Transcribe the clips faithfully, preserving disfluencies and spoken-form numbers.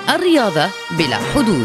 الرياضة بلا حدود.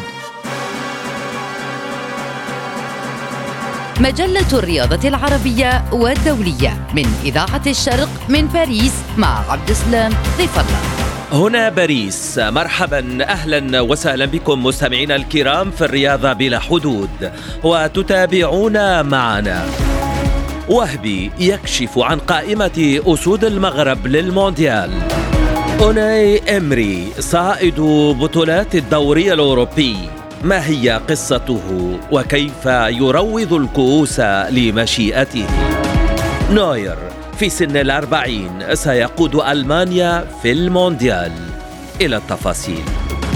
مجلة الرياضة العربية والدولية من إذاعة الشرق من باريس مع عبد السلام ضيف الله. هنا باريس، مرحبا أهلا وسهلا بكم مستمعينا الكرام في الرياضة بلا حدود، وتتابعون معنا. وهبي يكشف عن قائمة أسود المغرب للمونديال. أوناي إمري صائد بطولات الدوري الأوروبي، ما هي قصته وكيف يروض الكؤوس لمشيئته؟ نوير في سن الأربعين سيقود ألمانيا في المونديال. إلى التفاصيل.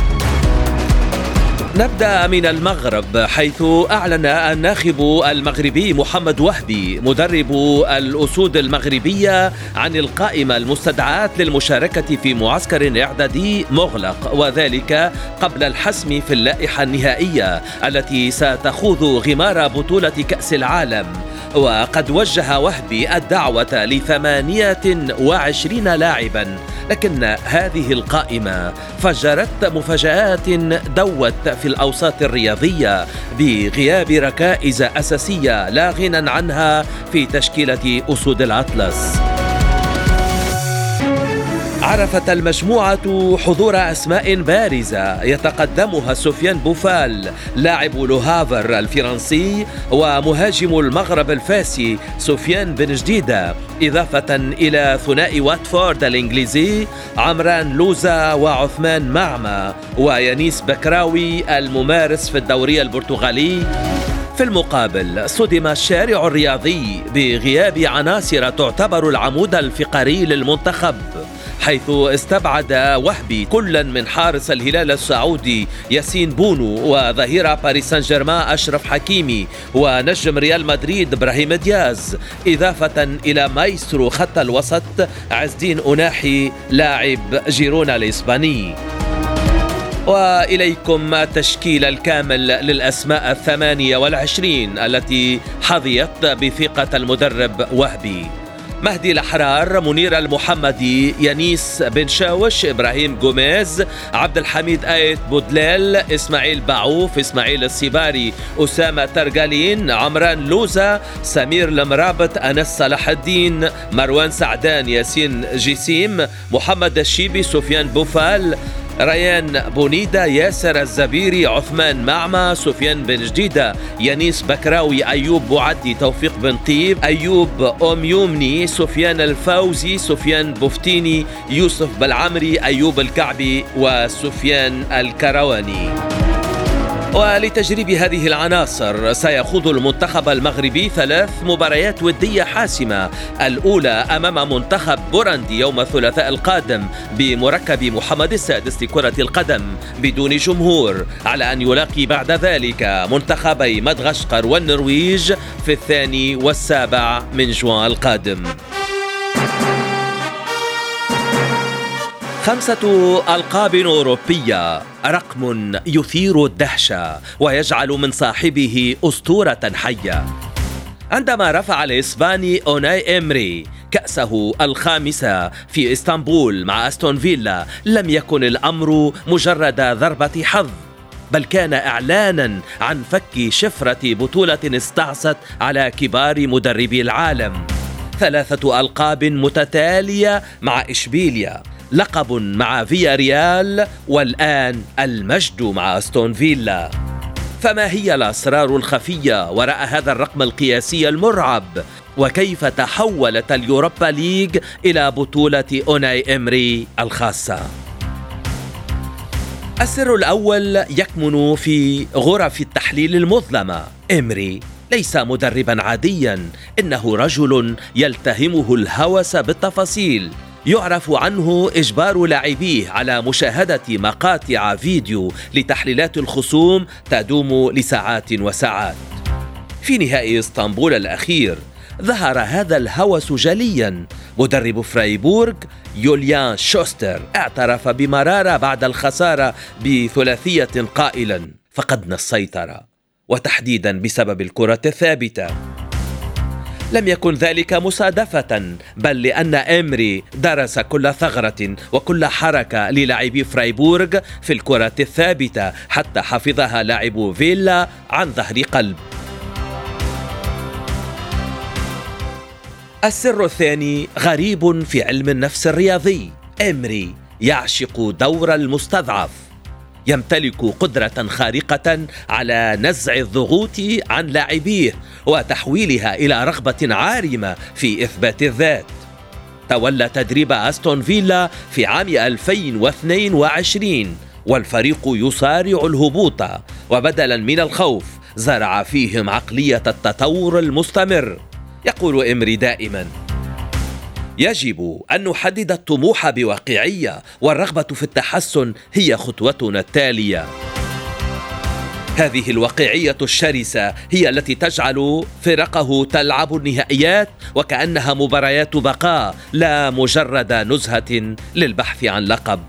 نبدأ من المغرب، حيث أعلن الناخب المغربي محمد وهبي مدرب الأسود المغربية عن القائمة المستدعاة للمشاركة في معسكر إعدادي مغلق، وذلك قبل الحسم في اللائحة النهائية التي ستخوض غمار بطولة كأس العالم. وقد وجه وهبي الدعوة لثمانية وعشرين لاعبا، لكن هذه القائمة فجرت مفاجآت دوت في الأوساط الرياضية بغياب ركائز أساسية لا غنى عنها في تشكيلة أسود الأطلس. عرفت المجموعة حضور أسماء بارزة يتقدمها سفيان بوفال لاعب لوهافر الفرنسي ومهاجم المغرب الفاسي سفيان بن جديدة، إضافة إلى ثنائي واتفورد الإنجليزي عمران لوزا وعثمان معمى ويانيس بكراوي الممارس في الدوري البرتغالي. في المقابل صدم الشارع الرياضي بغياب عناصر تعتبر العمود الفقري للمنتخب، حيث استبعد وهبي كلا من حارس الهلال السعودي ياسين بونو وظهير باريس سان جيرمان أشرف حكيمي ونجم ريال مدريد إبراهيم دياز، إضافة إلى مايسترو خط الوسط عز الدين أناحي لاعب جيرونا الإسباني. وإليكم التشكيل الكامل للأسماء الثمانية والعشرين التي حظيت بثقة المدرب وهبي: مهدي الأحرار، منير المحمدي، يانيس بن شاوش، إبراهيم جوميز، عبد الحميد آيت بودليل، إسماعيل باعوف، إسماعيل السباري، أسامة ترجالين، عمران لوزا، سمير المرابط، أنس صلاح الدين، مروان سعدان، ياسين جسيم، محمد الشيبي، سفيان بوفال، ريان بونيدا، ياسر الزبيري، عثمان معمى، سفيان بن جديدة، يانيس بكراوي، أيوب بوعدي، توفيق بن طيب، أيوب أوميومني، سفيان الفوزي، سفيان بوفتيني، يوسف بالعمري، أيوب الكعبي وسفيان الكرواني. ولتجريب هذه العناصر سيخوض المنتخب المغربي ثلاث مباريات ودية حاسمة، الأولى أمام منتخب بوروندي يوم الثلاثاء القادم بمركب محمد السادس لكرة القدم بدون جمهور، على أن يلاقي بعد ذلك منتخبي مدغشقر والنرويج في الثاني والسابع من جوان القادم. خمسة ألقاب أوروبية، رقم يثير الدهشة ويجعل من صاحبه أسطورة حية. عندما رفع الإسباني أوناي إمري كأسه الخامسة في إسطنبول مع أستون فيلا، لم يكن الأمر مجرد ضربة حظ، بل كان إعلانا عن فك شفرة بطولة استعصت على كبار مدربي العالم. ثلاثة ألقاب متتالية مع إشبيليا، لقب مع فيا ريال، والآن المجد مع أستون فيلا. فما هي الأسرار الخفية وراء هذا الرقم القياسي المرعب؟ وكيف تحولت اليوروبا ليج إلى بطولة أوناي إمري الخاصة؟ السر الأول يكمن في غرف التحليل المظلمة. إمري ليس مدربا عاديا، إنه رجل يلتهمه الهوس بالتفاصيل. يعرف عنه إجبار لاعبيه على مشاهدة مقاطع فيديو لتحليلات الخصوم تدوم لساعات وساعات. في نهائي اسطنبول الأخير ظهر هذا الهوس جليا. مدرب فرايبورغ يوليان شوستر اعترف بمرارة بعد الخسارة بثلاثية قائلا: فقدنا السيطرة، وتحديدا بسبب الكرة الثابتة. لم يكن ذلك مصادفة، بل لأن إمري درس كل ثغرة وكل حركة للاعبي فرايبورغ في الكرة الثابتة حتى حفظها لاعب فيلا عن ظهر قلب. السر الثاني غريب في علم النفس الرياضي. إمري يعشق دور المستضعف، يمتلك قدرة خارقة على نزع الضغوط عن لاعبيه وتحويلها إلى رغبة عارمة في إثبات الذات. تولى تدريب أستون فيلا في عام ألفين واثنين وعشرين والفريق يصارع الهبوط، وبدلا من الخوف زرع فيهم عقلية التطور المستمر. يقول إمري دائما: يجب أن نحدد الطموح بواقعية، والرغبة في التحسن هي خطوتنا التالية. هذه الواقعية الشرسة هي التي تجعل فرقه تلعب النهائيات وكأنها مباريات بقاء لا مجرد نزهة للبحث عن لقب.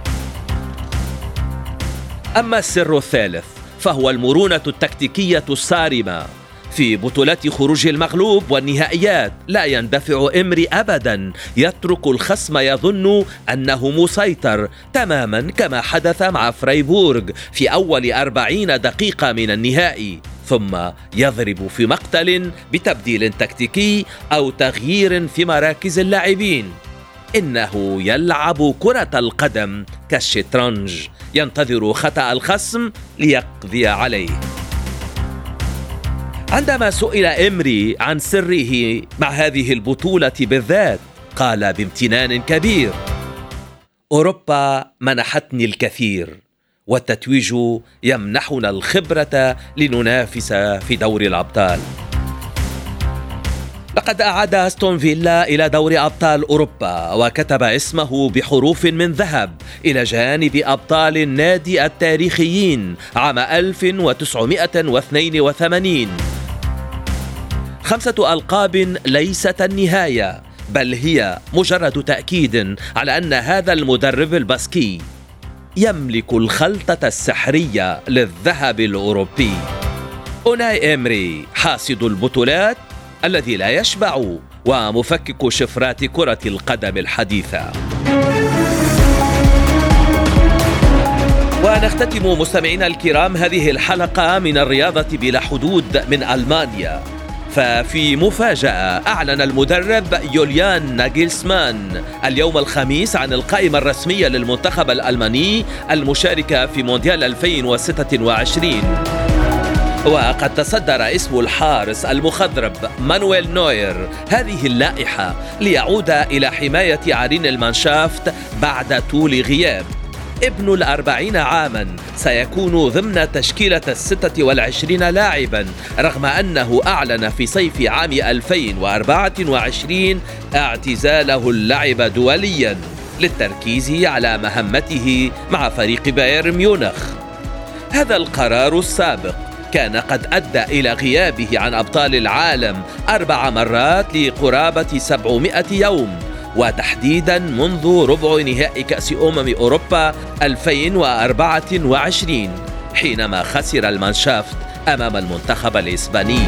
أما السر الثالث فهو المرونة التكتيكية الصارمة. في بطولات خروج المغلوب والنهائيات لا يندفع إمري أبدا، يترك الخصم يظن أنه مسيطر تماما كما حدث مع فرايبورغ في أول أربعين دقيقة من النهائي، ثم يضرب في مقتل بتبديل تكتيكي أو تغيير في مراكز اللاعبين. إنه يلعب كرة القدم كالشطرنج، ينتظر خطأ الخصم ليقضي عليه. عندما سئل إمري عن سره مع هذه البطولة بالذات قال بامتنان كبير: أوروبا منحتني الكثير، والتتويج يمنحنا الخبرة لننافس في دوري الأبطال. لقد أعاد أستون فيلا إلى دوري أبطال أوروبا وكتب اسمه بحروف من ذهب إلى جانب أبطال النادي التاريخيين عام ألف وتسعمائة واثنين وثمانين. خمسة ألقاب ليست النهاية، بل هي مجرد تأكيد على أن هذا المدرب الباسكي يملك الخلطة السحرية للذهب الأوروبي. أوناي إمري حاصد البطولات الذي لا يشبع ومفكك شفرات كرة القدم الحديثة. ونختتم مستمعينا الكرام هذه الحلقة من الرياضة بلا حدود من ألمانيا، ففي مفاجأة أعلن المدرب يوليان ناغلسمان اليوم الخميس عن القائمة الرسمية للمنتخب الألماني المشاركة في مونديال ألفين وستة وعشرين. وقد تصدر اسم الحارس المخضرم مانويل نوير هذه اللائحة ليعود إلى حماية عرين المانشافت بعد طول غياب. ابن الأربعين عاما سيكون ضمن تشكيلة الستة والعشرين لاعبا، رغم أنه أعلن في صيف عام ألفين وأربعة وعشرين اعتزاله اللعب دوليا للتركيز على مهمته مع فريق بايرن ميونخ. هذا القرار السابق كان قد أدى إلى غيابه عن أبطال العالم أربع مرات لقرابة سبعمائة يوم، وتحديدا منذ ربع نهائي كأس أمم أوروبا ألفين وأربعة وعشرين حينما خسر المانشافت أمام المنتخب الإسباني.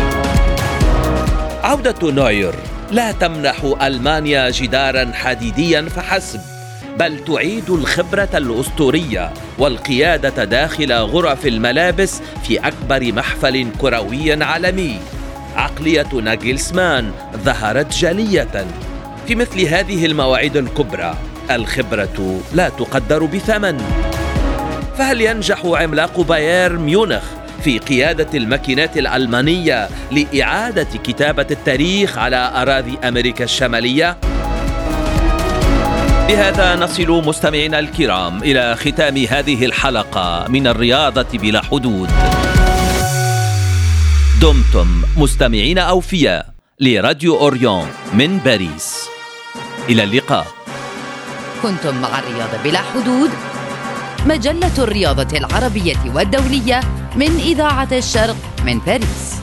عودة نوير لا تمنح ألمانيا جدارا حديديا فحسب، بل تعيد الخبرة الأسطورية والقيادة داخل غرف الملابس في أكبر محفل كروي عالمي. عقلية ناغلسمان ظهرت جلية في مثل هذه المواعيد الكبرى. الخبرة لا تقدر بثمن، فهل ينجح عملاق بايرن ميونخ في قيادة الماكينات الألمانية لإعادة كتابة التاريخ على أراضي أمريكا الشمالية؟ بهذا نصل مستمعينا الكرام إلى ختام هذه الحلقة من الرياضة بلا حدود. دمتم مستمعين أوفياء لراديو أوريون من باريس. إلى اللقاء. كنتم مع الرياضة بلا حدود، مجلة الرياضة العربية والدولية من إذاعة الشرق من باريس.